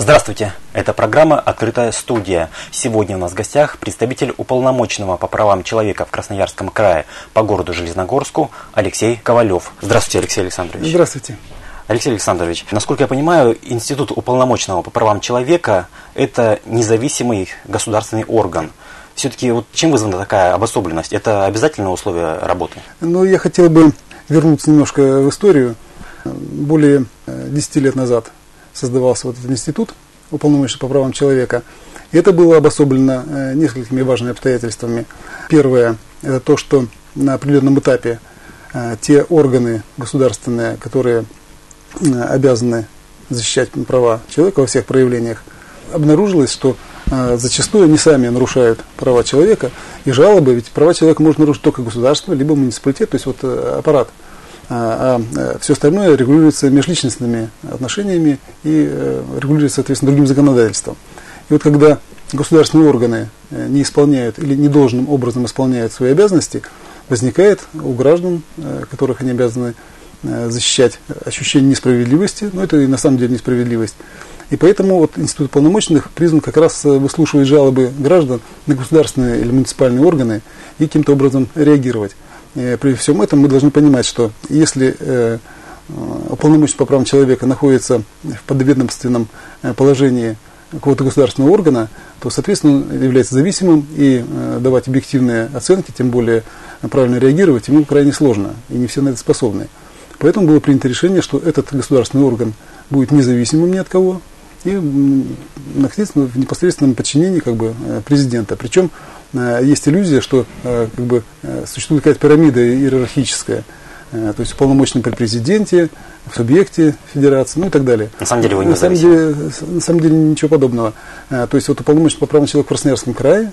Здравствуйте, это программа «Открытая студия». Сегодня у нас в гостях представитель уполномоченного по правам человека в Красноярском крае по городу Железногорску Алексей Ковалев. Здравствуйте, Алексей Александрович. Здравствуйте. Алексей Александрович, насколько я понимаю, Институт уполномоченного по правам человека – это независимый государственный орган. Все-таки вот чем вызвана такая обособленность? Это обязательное условие работы? Я хотел бы вернуться немножко в историю. Более 10 лет назад создавался вот этот институт уполномоченного по правам человека. И это было обособлено несколькими важными обстоятельствами. Первое – это то, что на определенном этапе те органы государственные, которые обязаны защищать права человека во всех проявлениях, обнаружилось, что зачастую они сами нарушают права человека, и жалобы, ведь права человека может нарушить только государство, либо муниципалитет, то есть вот аппарат. А все остальное регулируется межличностными отношениями и регулируется, соответственно, другим законодательством. И вот когда государственные органы не исполняют или недолжным образом исполняют свои обязанности, возникает у граждан, которых они обязаны защищать, ощущение несправедливости, но это и на самом деле несправедливость. И поэтому вот Институт уполномоченных призван как раз выслушивать жалобы граждан на государственные или муниципальные органы и каким-то образом реагировать. При всем этом мы должны понимать, что если уполномоченный по правам человека находится в подведомственном положении какого-то государственного органа, то, соответственно, он является зависимым, и давать объективные оценки, тем более правильно реагировать, ему крайне сложно, и не все на это способны. Поэтому было принято решение, что этот государственный орган будет независимым ни от кого и находиться в непосредственном подчинении президента. Причем есть иллюзия, что существует какая-то пирамида иерархическая, то есть уполномоченный при президенте, в субъекте федерации, и так далее. На самом деле вы не зависимы. На самом деле ничего подобного. То есть вот уполномоченный по правам человека в Красноярском крае,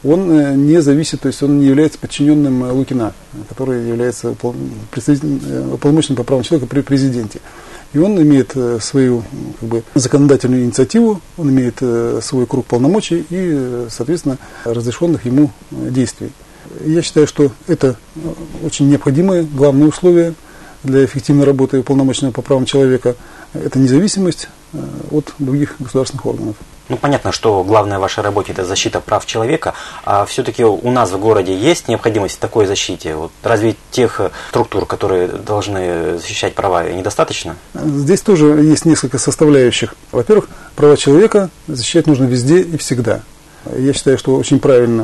он не зависит, то есть он не является подчиненным Лукина, который является уполномоченным по правам человека при президенте. И он имеет свою законодательную инициативу, он имеет свой круг полномочий и, соответственно, разрешенных ему действий. Я считаю, что это очень необходимое, главное условие для эффективной работы уполномоченного по правам человека. Это независимость от других государственных органов. Понятно, что главное в вашей работе – это защита прав человека, а все-таки у нас в городе есть необходимость в такой защите? Разве тех структур, которые должны защищать права, недостаточно? Здесь тоже есть несколько составляющих. Во-первых, права человека защищать нужно везде и всегда. Я считаю, что очень правильно.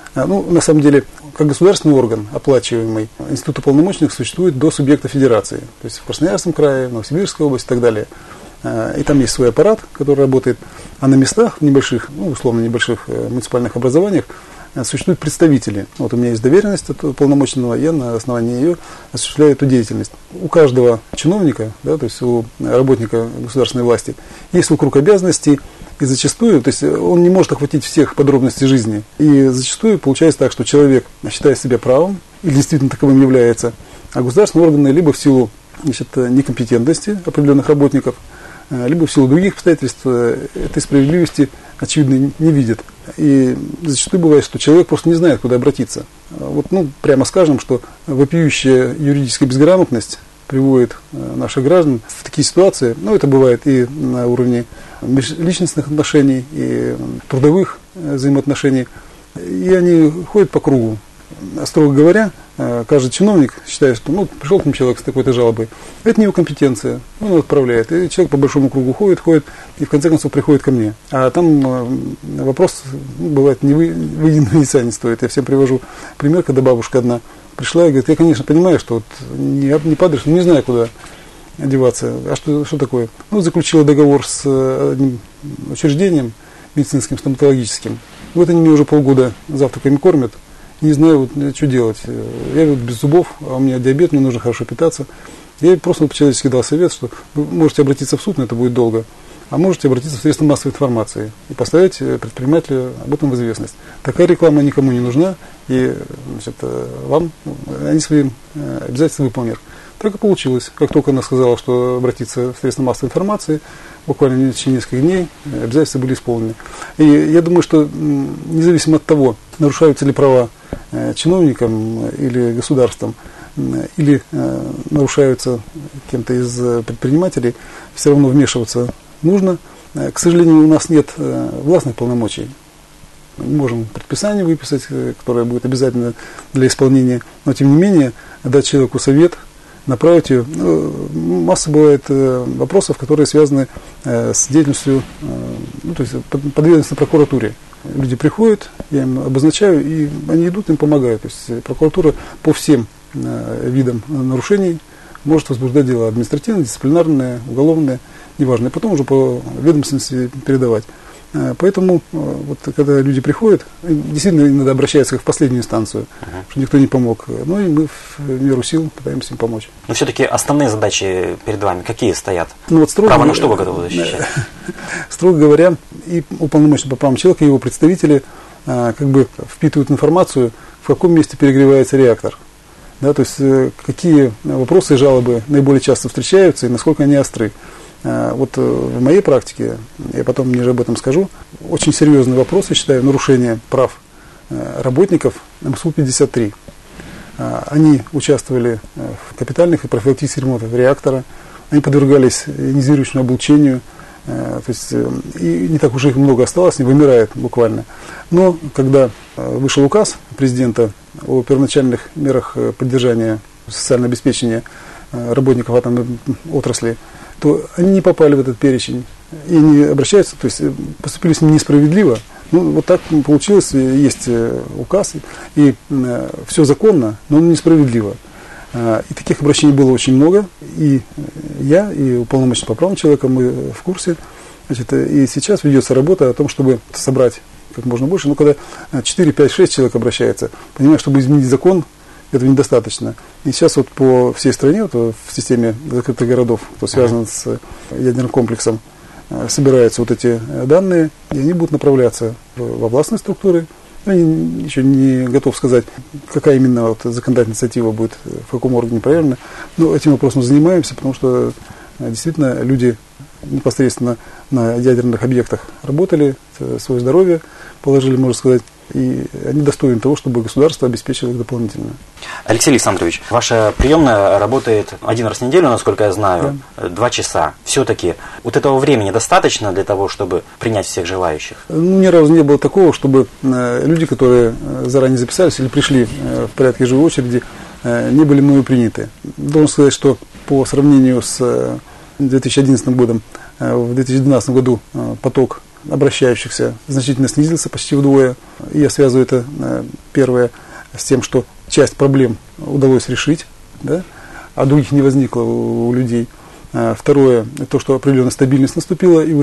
На самом деле, как государственный орган, оплачиваемый, Институт уполномоченных существует до субъекта федерации, то есть в Красноярском крае, в Новосибирской области и так далее. И там есть свой аппарат, который работает, а на местах, в небольших, условно небольших муниципальных образованиях существуют представители. Вот у меня есть доверенность от уполномоченного, я на основании ее осуществляю эту деятельность. У каждого чиновника, то есть у работника государственной власти, есть свой круг обязанностей, и зачастую, то есть он не может охватить всех подробностей жизни, и зачастую получается так, что человек считает себя правым, или действительно таковым является, а государственные органы либо в силу некомпетентности определенных работников, либо в силу других обстоятельств этой справедливости, очевидно, не видят. И зачастую бывает, что человек просто не знает, куда обратиться. Прямо скажем, что вопиющая юридическая безграмотность приводит наших граждан в такие ситуации. Это бывает и на уровне личностных отношений, и трудовых взаимоотношений. И они ходят по кругу. Строго говоря, каждый чиновник считает, что пришел к ним человек с такой-то жалобой. Это не его компетенция, он его отправляет. И человек по большому кругу ходит, и в конце концов приходит ко мне. А там вопрос, бывает, ни выеденного яйца не стоит. Я всем привожу пример, когда бабушка одна пришла и говорит: я, конечно, понимаю, что не падаешь, но не знаю, куда одеваться. А что такое? Заключила договор с одним учреждением медицинским, стоматологическим. Они меня уже полгода завтраками кормят. Не знаю, что делать. Я без зубов, а у меня диабет, мне нужно хорошо питаться. Я просто по-человечески дал совет, что вы можете обратиться в суд, но это будет долго, а можете обратиться в средства массовой информации и поставить предпринимателя об этом в известность. Такая реклама никому не нужна, и вам они свои обязательства выполнят. Так и получилось. Как только она сказала, что обратиться в средства массовой информации, буквально в течение нескольких дней обязательства были исполнены. И я думаю, что независимо от того, нарушаются ли права чиновникам или государством, или нарушаются кем-то из предпринимателей, все равно вмешиваться нужно. к сожалению, у нас нет властных полномочий. Мы можем предписание выписать, которое будет обязательно для исполнения, но тем не менее дать человеку совет, направить ее. Масса бывает вопросов, которые связаны с деятельностью, то есть подведомственной прокуратуре. Люди приходят, я им обозначаю, и они идут, им помогают. То есть прокуратура по всем видам нарушений может возбуждать дела административные, дисциплинарные, уголовные, неважно, и потом уже по ведомственности передавать. Поэтому, вот, когда люди приходят, действительно иногда обращаются как в последнюю инстанцию, что никто не помог. Ну и мы в меру сил пытаемся им помочь. Но все-таки основные задачи перед вами какие стоят? Ну, вот право на что вы готовы защищать? Строго говоря, и уполномоченный по правам человека, и его представители как бы впитывают информацию, в каком месте перегревается реактор. Да, то есть какие вопросы и жалобы наиболее часто встречаются и насколько они остры. Вот в моей практике, я потом ниже об этом скажу, очень серьезный вопрос, я считаю, нарушение прав работников МСУ-53. Они участвовали в капитальных и профилактических ремонтах реактора, они подвергались ионизирующему облучению, то есть, и не так уж их много осталось, не вымирает буквально. Но когда вышел указ президента о первоначальных мерах поддержания социального обеспечения работников атомной отрасли, то они не попали в этот перечень и не обращаются, то есть поступили с ним несправедливо. Ну, вот так получилось, есть указ, и все законно, но несправедливо. И таких обращений было очень много, и я, и уполномоченный по правам человека, мы в курсе. Значит, и сейчас ведется работа о том, чтобы собрать как можно больше. Но когда 4, 5, 6 человек обращается, понимаешь, чтобы изменить закон, этого недостаточно. И сейчас вот по всей стране, вот в системе закрытых городов, кто связан с ядерным комплексом, собираются вот эти данные, и они будут направляться во властные структуры. Я еще не готов сказать, какая именно вот законодательная инициатива будет, в каком органе правильно. Но этим вопросом занимаемся, потому что действительно люди непосредственно на ядерных объектах работали, свое здоровье положили, можно сказать, и они достойны того, чтобы государство обеспечило их дополнительно. Алексей Александрович, ваша приемная работает один раз в неделю, насколько я знаю, 2 часа. Все-таки вот этого времени достаточно для того, чтобы принять всех желающих? Ну, ни разу не было такого, чтобы люди, которые заранее записались или пришли в порядке живой очереди, не были мною приняты. Должен сказать, что по сравнению с 2011 годом, в 2012 году поток обращающихся значительно снизился, почти вдвое. И я связываю это, первое, с тем, что часть проблем удалось решить, да, а других не возникло у людей. Второе, то, что определенная стабильность наступила и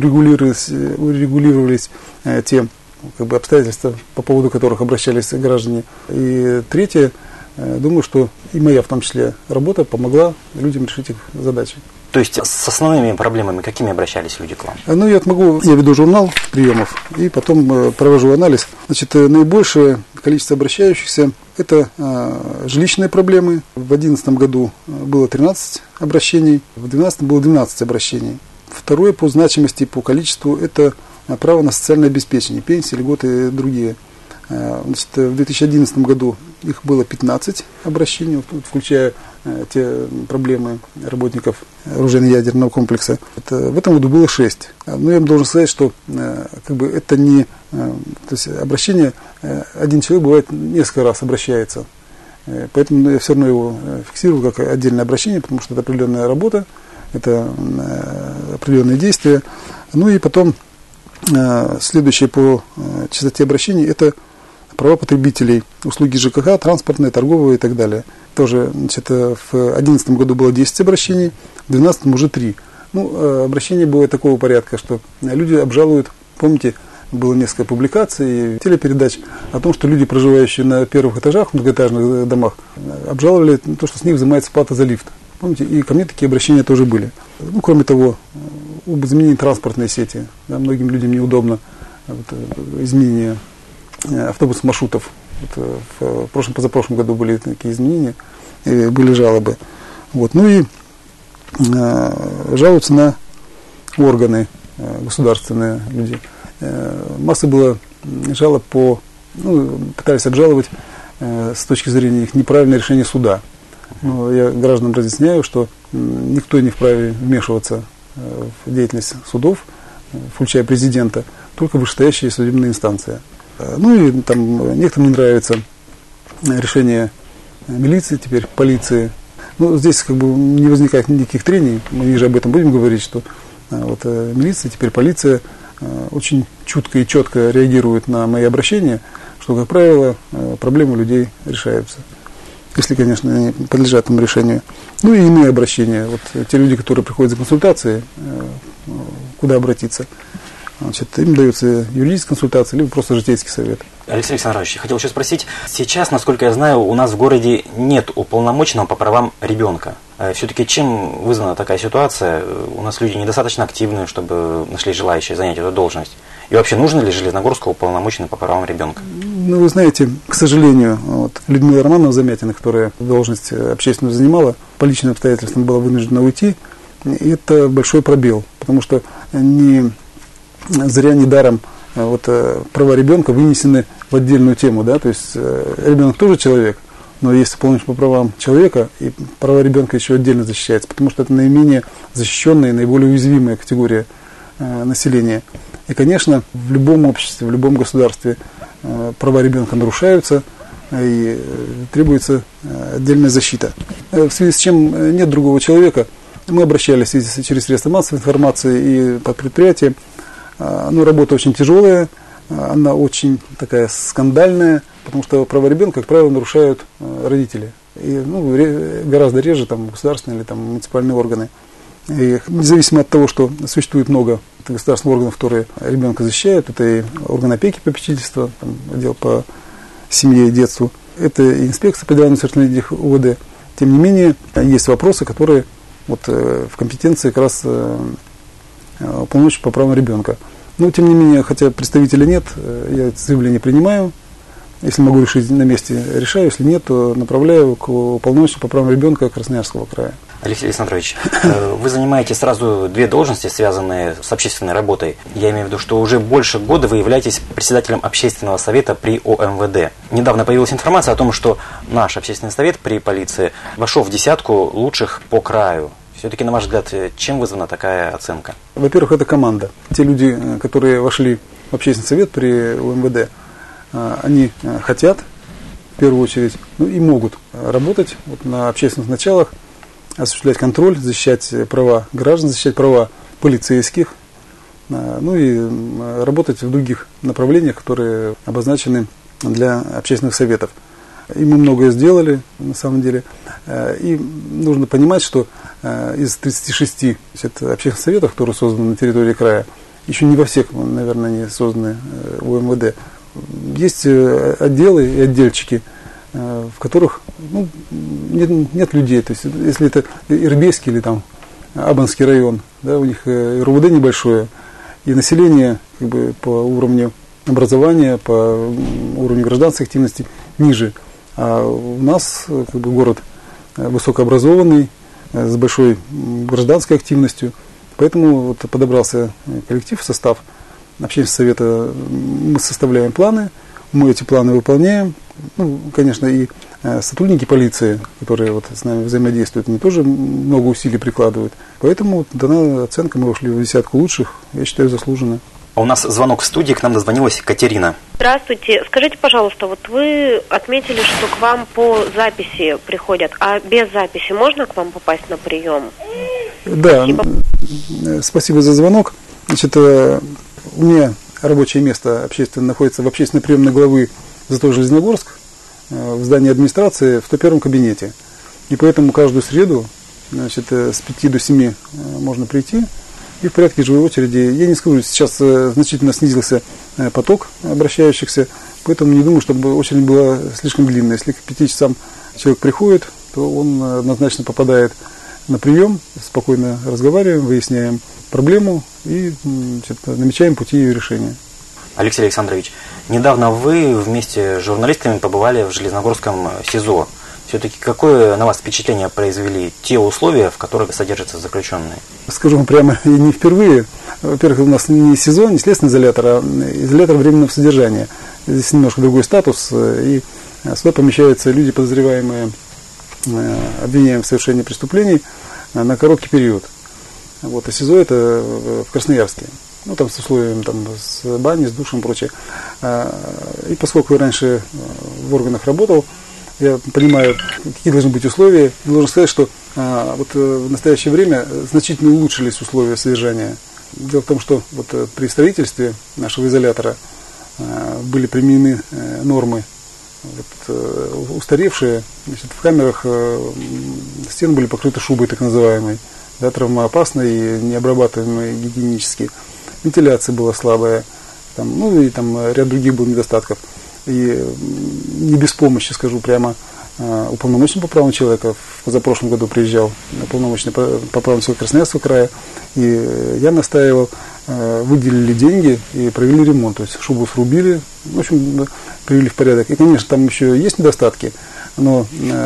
урегулировались те как бы, обстоятельства, по поводу которых обращались граждане. И третье, думаю, что и моя в том числе работа помогла людям решить их задачи. То есть с основными проблемами какими обращались люди к вам? Ну, я веду журнал приемов и потом провожу анализ. Значит, наибольшее количество обращающихся – это жилищные проблемы. В 2011 году было 13 обращений, в 2012 было 12 обращений. Второе по значимости, по количеству – это право на социальное обеспечение, пенсии, льготы и другие. Значит, в 2011 году их было 15 обращений, включая те проблемы работников оружейно-ядерного комплекса. В этом году было 6. Но я вам должен сказать, что как бы, это не... То есть обращение, один человек бывает несколько раз обращается. Поэтому я все равно его фиксирую как отдельное обращение, потому что это определенная работа, это определенные действия. Ну и потом следующее по частоте обращений – это права потребителей, услуги ЖКХ, транспортные, торговые и так далее. Тоже, значит, в 2011 году было 10 обращений, в 2012 уже 3. Ну, обращения бывают такого порядка, что люди обжалуют, помните, было несколько публикаций, телепередач о том, что люди, проживающие на первых этажах, в многоэтажных домах, обжаловали то, что с них взимается плата за лифт. Помните, и ко мне такие обращения тоже были. Ну, кроме того, об изменении транспортной сети. Да, многим людям неудобно изменение автобусных маршрутов. В прошлом, позапрошлом году были такие изменения, и были жалобы. Вот. Ну и жалуются на органы государственные люди. Масса было жалоб пытались обжаловать с точки зрения их неправильного решения суда. Но я гражданам разъясняю, что никто не вправе вмешиваться в деятельность судов. включая президента, только вышестоящая судебная инстанция. Ну и там некоторым не нравится решение милиции, теперь полиции. Ну, здесь как бы не возникает никаких трений, мы ниже об этом будем говорить, что вот милиция, теперь полиция очень чутко и четко реагирует на мои обращения, что, как правило, проблемы людей решаются. Если, конечно, они подлежат этому решению. Ну и иные обращения. Вот те люди, которые приходят за консультацией, куда обратиться, значит, им дается юридическая консультация, либо просто житейский совет. Алексей Александрович, хотел еще спросить, сейчас, насколько я знаю, у нас в городе нет уполномоченного по правам ребенка. Все-таки чем вызвана такая ситуация? У нас люди недостаточно активные, чтобы нашли желающие занять эту должность. И вообще, нужно ли Железногорску уполномоченный по правам ребенка? Ну, вы знаете, к сожалению, вот, Людмила Романовна Замятина, которая должность общественную занимала, по личным обстоятельствам была вынуждена уйти. И это большой пробел, потому что не зря, не даром вот, права ребенка вынесены в отдельную тему. Да? То есть ребенок тоже человек, но есть уполномоченный по правам человека, и права ребенка еще отдельно защищаются, потому что это наименее защищенная и наиболее уязвимая категория населения. И, конечно, в любом обществе, в любом государстве права ребенка нарушаются, и требуется отдельная защита. В связи с чем нет другого человека, мы обращались через средства массовой информации и под предприятием. Ну, работа очень тяжелая, она очень такая скандальная, потому что права ребенка, как правило, нарушают родители. И, ну, гораздо реже там, государственные или там, муниципальные органы. И независимо от того, что существует много государственных органов, которые ребенка защищают, это и орган опеки, попечительства, там, отдел по семье и детству, это и инспекция по делам несовершеннолетних УВД. Тем не менее, есть вопросы, которые вот, в компетенции как раз уполномоченного по правам ребенка. Но, тем не менее, хотя представителя нет, я это заявление принимаю. Если могу решить на месте, решаю. Если нет, то направляю к уполномоченному по правам ребенка Красноярского края. Алексей Александрович, вы занимаете сразу две должности, связанные с общественной работой. Я имею в виду, что уже больше года вы являетесь председателем общественного совета при ОМВД. Недавно появилась информация о том, что наш общественный совет при полиции вошел в десятку лучших по краю. Все-таки, на ваш взгляд, чем вызвана такая оценка? Во-первых, это команда. Те люди, которые вошли в общественный совет при ОМВД, они хотят, в первую очередь, ну, и могут работать вот, на общественных началах, осуществлять контроль, защищать права граждан, защищать права полицейских, ну и работать в других направлениях, которые обозначены для общественных советов. И мы многое сделали, на самом деле. И нужно понимать, что из 36 общественных советов, которые созданы на территории края, еще не во всех, наверное, они созданы УМВД. Есть отделы и отдельчики, в которых ну, нет людей. То есть, если это Ирбельский или там Абанский район, да, у них РУВД небольшое, и население как бы, по уровню образования, по уровню гражданской активности ниже. А у нас как бы, город высокообразованный, с большой гражданской активностью. Поэтому вот, подобрался коллектив, состав общественного совета. Мы составляем планы, мы эти планы выполняем. Ну, конечно, и сотрудники полиции, которые вот с нами взаимодействуют, они тоже много усилий прикладывают. Поэтому дана оценка, мы вошли в десятку лучших, я считаю, заслуженно. У нас звонок в студии, к нам дозвонилась Катерина. Здравствуйте. Скажите, пожалуйста, вот вы отметили, что к вам по записи приходят, а без записи можно к вам попасть на прием? Да, спасибо за звонок. Значит, у меня рабочее место общественное находится в общественной приемной главы ЗАТО Железногорск, в здании администрации, в 101 кабинете. И поэтому каждую среду, значит, с 5 до 7 можно прийти. И в порядке живой очереди, я не скажу, сейчас значительно снизился поток обращающихся, поэтому не думаю, чтобы очередь была слишком длинная. Если к 5 часам человек приходит, то он однозначно попадает на прием, спокойно разговариваем, выясняем проблему и значит, намечаем пути ее решения. Алексей Александрович, недавно вы вместе с журналистами побывали в Железногорском СИЗО. Все-таки какое на вас впечатление произвели те условия, в которых содержатся заключенные? Скажу вам прямо, и не впервые. Во-первых, у нас не СИЗО, не следственный изолятор, а изолятор временного содержания. Здесь немножко другой статус, и сюда помещаются люди, подозреваемые обвиняемые в совершении преступлений на короткий период. Вот, а СИЗО это в Красноярске. ну, там, с условиями, там, с баней, с душем и прочее. И поскольку я раньше в органах работал, я понимаю, какие должны быть условия. И должен сказать, что вот в настоящее время значительно улучшились условия содержания. Дело в том, что вот при строительстве нашего изолятора были применены нормы, вот, устаревшие. Значит, в камерах стены были покрыты шубой, так называемой, да, травмоопасной и необрабатываемой гигиенически. Вентиляция была слабая, там, ну и там ряд других было недостатков. И не без помощи, скажу прямо, уполномоченного по правам человека, в позапрошлом году приезжал уполномоченный по правам человека Красноярского края, и я настаивал, выделили деньги и провели ремонт, то есть шубу срубили, в общем, привели в порядок. И, конечно, там еще есть недостатки, но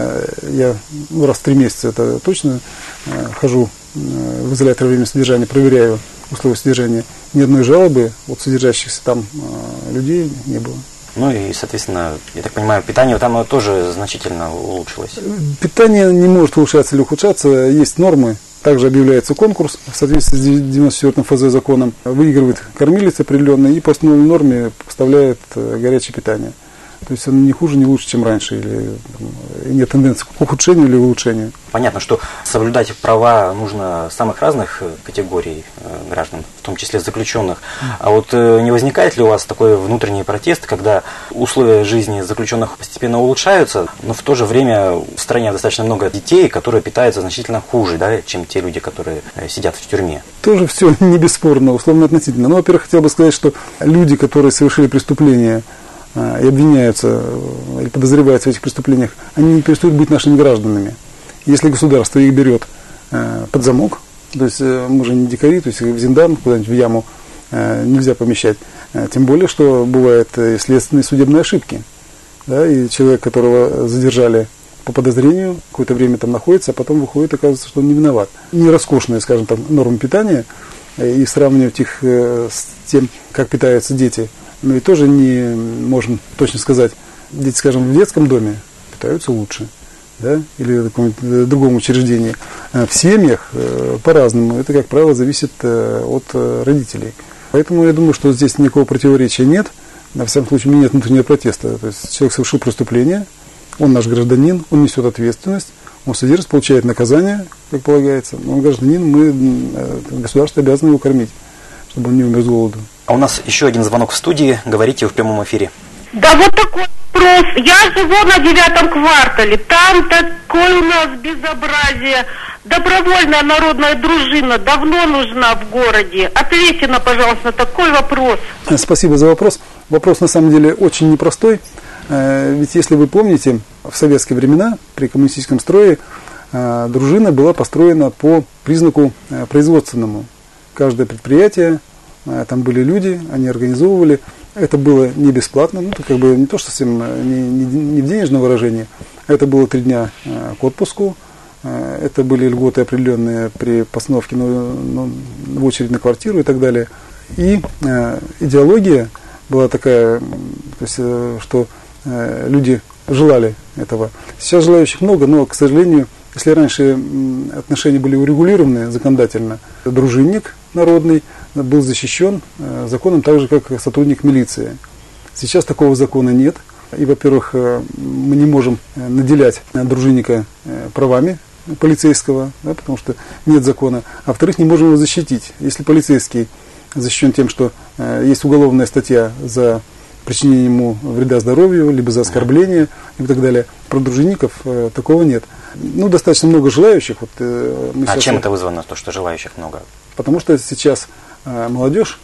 я раз в 3 месяца, это точно, хожу в изолятор временного содержания, проверяю условия содержания. Ни одной жалобы от содержащихся там людей не было. Ну и, соответственно, я так понимаю, питание там тоже значительно улучшилось. Питание не может улучшаться или ухудшаться. Есть нормы. Также объявляется конкурс в соответствии с 94-м ФЗ законом. Выигрывает кормилец определенный и по основной норме поставляет горячее питание. То есть оно не хуже, не лучше, чем раньше. Или нет тенденции к ухудшению или улучшению. Понятно, что соблюдать права нужно самых разных категорий граждан, в том числе заключенных. А вот не возникает ли у вас такой внутренний протест, когда условия жизни заключенных постепенно улучшаются, но в то же время в стране достаточно много детей, которые питаются значительно хуже, да, чем те люди, которые сидят в тюрьме? Тоже все не бесспорно, условно относительно. Но, во-первых, хотел бы сказать, что люди, которые совершили преступления и обвиняются или подозреваются в этих преступлениях, они не перестают быть нашими гражданами. Если государство их берет под замок, то есть мы же не дикари, то есть в зиндан, куда-нибудь в яму нельзя помещать. Тем более, что бывают следственные судебные ошибки. Да, и человек, которого задержали по подозрению, какое-то время там находится, а потом выходит, оказывается, что он не виноват. Не роскошные, скажем, там, нормы питания, и сравнивать их с тем, как питаются дети, но и тоже не можем точно сказать. Дети, скажем, в детском доме питаются лучше, да, или в каком-нибудь другом учреждении. В семьях по-разному. Это, как правило, зависит от родителей. Поэтому я думаю, что здесь никакого противоречия нет. На всяком случае, у меня нет внутреннего протеста. То есть человек совершил преступление, он наш гражданин, он несет ответственность, он содержится, получает наказание, как полагается. Он гражданин, государство обязано его кормить, чтобы он не умер с голоду. А у нас еще один звонок в студии. Говорите в прямом эфире. Да вот такой вопрос. Я живу на 9-м квартале. Там такое у нас безобразие. Добровольная народная дружина давно нужна в городе. Ответьте, пожалуйста, на такой вопрос. Спасибо за вопрос. Вопрос на самом деле очень непростой. Ведь если вы помните, в советские времена при коммунистическом строе дружина была построена по признаку производственному. Каждое предприятие, там были люди, они организовывали. Это было не бесплатно, ну, как бы не то, что совсем не в денежном выражении. Это было 3 дня к отпуску. Это были льготы определенные при постановке в очередь на квартиру и так далее. И идеология была такая, то есть, что люди желали этого. Сейчас желающих много, но, к сожалению, если раньше отношения были урегулированы законодательно, дружинник народный был защищен законом так же, как сотрудник милиции. Сейчас такого закона нет. И, во-первых, мы не можем наделять дружинника правами полицейского, да, потому что нет закона. А во-вторых, не можем его защитить. Если полицейский защищен тем, что есть уголовная статья за причинение ему вреда здоровью, либо за оскорбление и так далее. Про дружинников такого нет. Ну, достаточно много желающих. Вот, чем это вызвано, то, что желающих много? Потому что сейчас молодежь,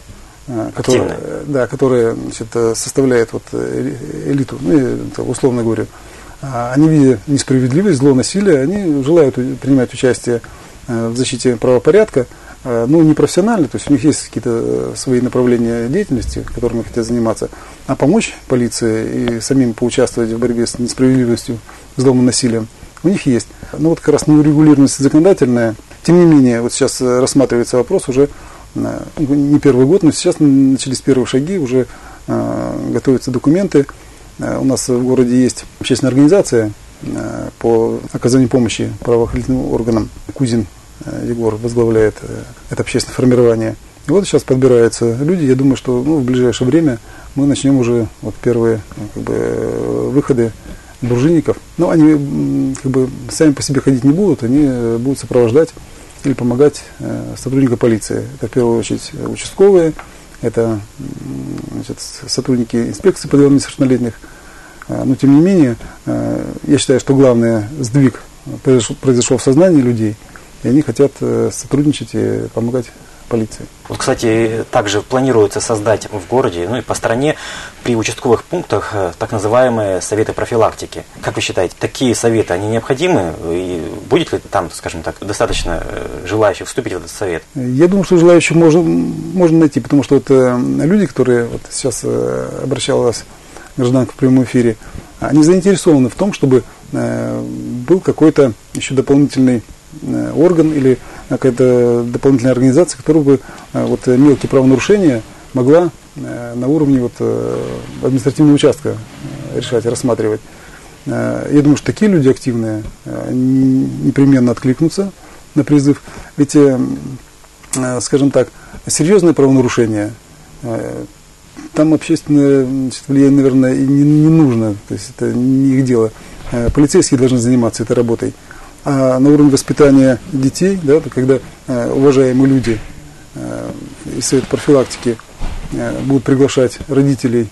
которая значит, составляет вот элиту, ну, я условно говорю, они, видя несправедливость, зло, насилие, они желают принимать участие в защите правопорядка, ну, не профессионально, то есть у них есть какие-то свои направления деятельности, которыми хотят заниматься, а помочь полиции и самим поучаствовать в борьбе с несправедливостью, злом и насилием у них есть. Ну, вот как раз неурегулированность законодательная. Тем не менее, вот сейчас рассматривается вопрос уже не первый год, но сейчас начались первые шаги, уже готовятся документы. У нас в городе есть общественная организация по оказанию помощи правоохранительным органам. Кузин Егор возглавляет это общественное формирование. И вот сейчас подбираются люди. Я думаю, что в ближайшее время мы начнем уже первые выходы дружинников. Но они сами по себе ходить не будут, они будут сопровождать или помогать сотрудникам полиции. Это в первую очередь участковые, это сотрудники инспекции по делам несовершеннолетних. Но тем не менее, я считаю, что главный сдвиг произошел в сознании людей, и они хотят сотрудничать и помогать полиции. Вот, кстати, также планируется создать в городе, и по стране при участковых пунктах так называемые советы профилактики. Как вы считаете, такие советы, они необходимы? И будет ли там, скажем так, достаточно желающих вступить в этот совет? Я думаю, что желающих можно найти, потому что люди, которые сейчас обращалась гражданка в прямом эфире, они заинтересованы в том, чтобы был какой-то еще дополнительный орган или какая-то дополнительная организация, которая бы мелкие правонарушения могла на уровне административного участка решать, рассматривать. Я думаю, что такие люди активные непременно откликнутся на призыв. Ведь, скажем так, серьезное правонарушение, там общественное влияние, наверное, и не нужно, то есть это не их дело. Полицейские должны заниматься этой работой. А на уровне воспитания детей, когда уважаемые люди из совета профилактики будут приглашать родителей,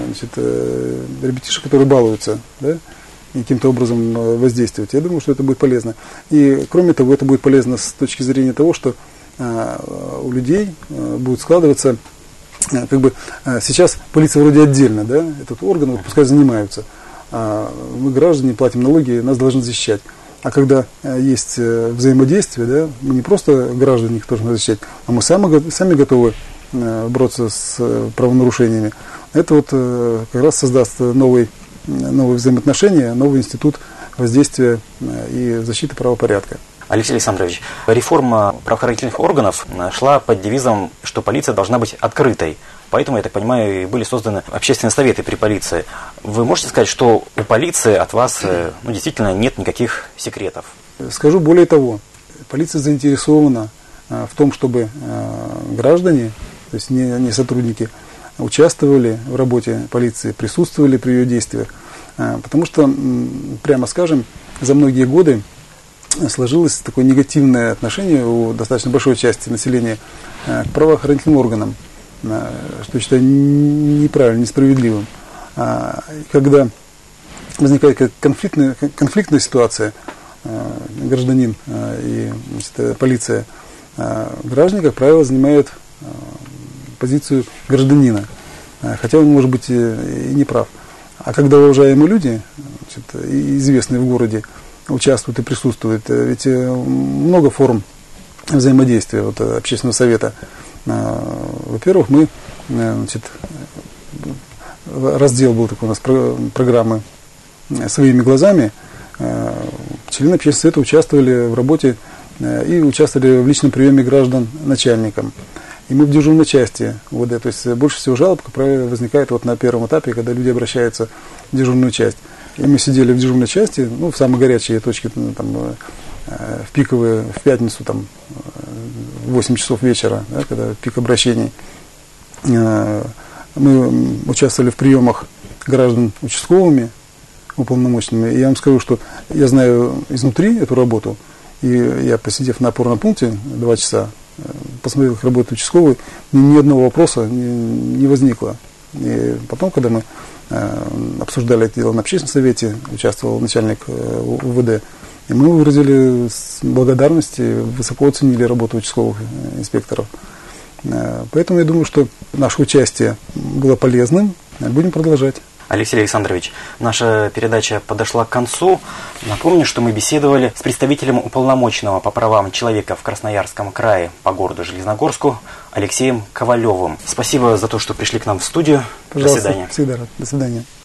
ребятишек, которые балуются, и каким-то образом воздействовать, я думаю, что это будет полезно. И кроме того, это будет полезно с точки зрения того, что у людей будет складываться, сейчас полиция вроде отдельно, этот орган, пускай занимаются, а мы, граждане, платим налоги, нас должны защищать. А когда есть взаимодействие, мы не просто граждане, их должны защищать, а мы сами готовы бороться с правонарушениями. Это как раз создаст новые взаимоотношения, новый институт воздействия и защиты правопорядка. Алексей Александрович, реформа правоохранительных органов шла под девизом, что полиция должна быть открытой. Поэтому, я так понимаю, и были созданы общественные советы при полиции. Вы можете сказать, что у полиции от вас действительно нет никаких секретов? Скажу более того. Полиция заинтересована в том, чтобы граждане, то есть не сотрудники, участвовали в работе полиции, присутствовали при ее действиях. Потому что, прямо скажем, за многие годы сложилось такое негативное отношение у достаточно большой части населения к правоохранительным органам, что я считаю неправильным, несправедливым. Когда возникает конфликтная ситуация, гражданин и полиция, граждане, как правило, занимают позицию гражданина, хотя он может быть и не прав. А когда уважаемые люди, известные в городе, участвуют и присутствуют, ведь много форм взаимодействия общественного совета. Во-первых, мы, раздел был такой у нас программы «Своими глазами». Члены общественного совета участвовали в работе и участвовали в личном приеме граждан начальникам. И мы в дежурной части УВД, то есть больше всего жалоб, как правило, возникает на первом этапе, когда люди обращаются в дежурную часть. И мы сидели в дежурной части, в самые горячие точки, в пиковые, в пятницу, в 8 часов вечера, когда пик обращений. Мы участвовали в приемах граждан участковыми, уполномоченными. И я вам скажу, что я знаю изнутри эту работу, и я, посидев на опорном пункте 2 часа, посмотрел, как работает участковый, ни одного вопроса не возникло. И потом, когда мы обсуждали это дело на общественном совете, участвовал начальник УВД, и мы выразили благодарность и высоко оценили работу участковых инспекторов. Поэтому я думаю, что наше участие было полезным. Будем продолжать. Алексей Александрович, наша передача подошла к концу. Напомню, что мы беседовали с представителем уполномоченного по правам человека в Красноярском крае по городу Железногорску Алексеем Ковалевым. Спасибо за то, что пришли к нам в студию. Пожалуйста, до свидания. Всегда рад. До свидания.